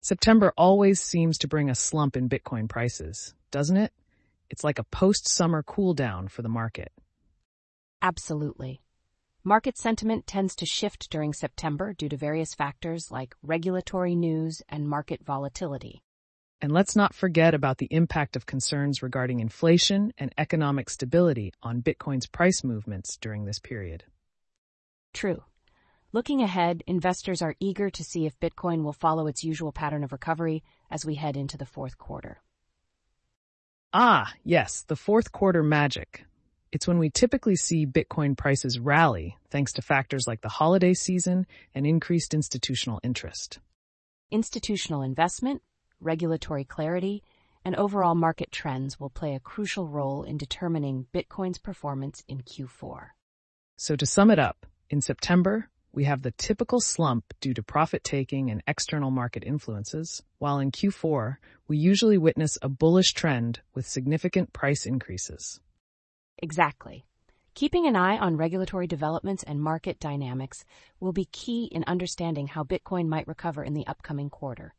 September always seems to bring a slump in Bitcoin prices, doesn't it? It's like a post-summer cool down for the market. Absolutely. Market sentiment tends to shift during September due to various factors like regulatory news and market volatility. And let's not forget about the impact of concerns regarding inflation and economic stability on Bitcoin's price movements during this period. True. Looking ahead, investors are eager to see if Bitcoin will follow its usual pattern of recovery as we head into the fourth quarter. Ah, yes, the fourth quarter magic. It's when we typically see Bitcoin prices rally thanks to factors like the holiday season and increased institutional interest. Institutional investment, regulatory clarity, and overall market trends will play a crucial role in determining Bitcoin's performance in Q4. So to sum it up, in September, we have the typical slump due to profit-taking and external market influences, while in Q4, we usually witness a bullish trend with significant price increases. Exactly. Keeping an eye on regulatory developments and market dynamics will be key in understanding how Bitcoin might recover in the upcoming quarter.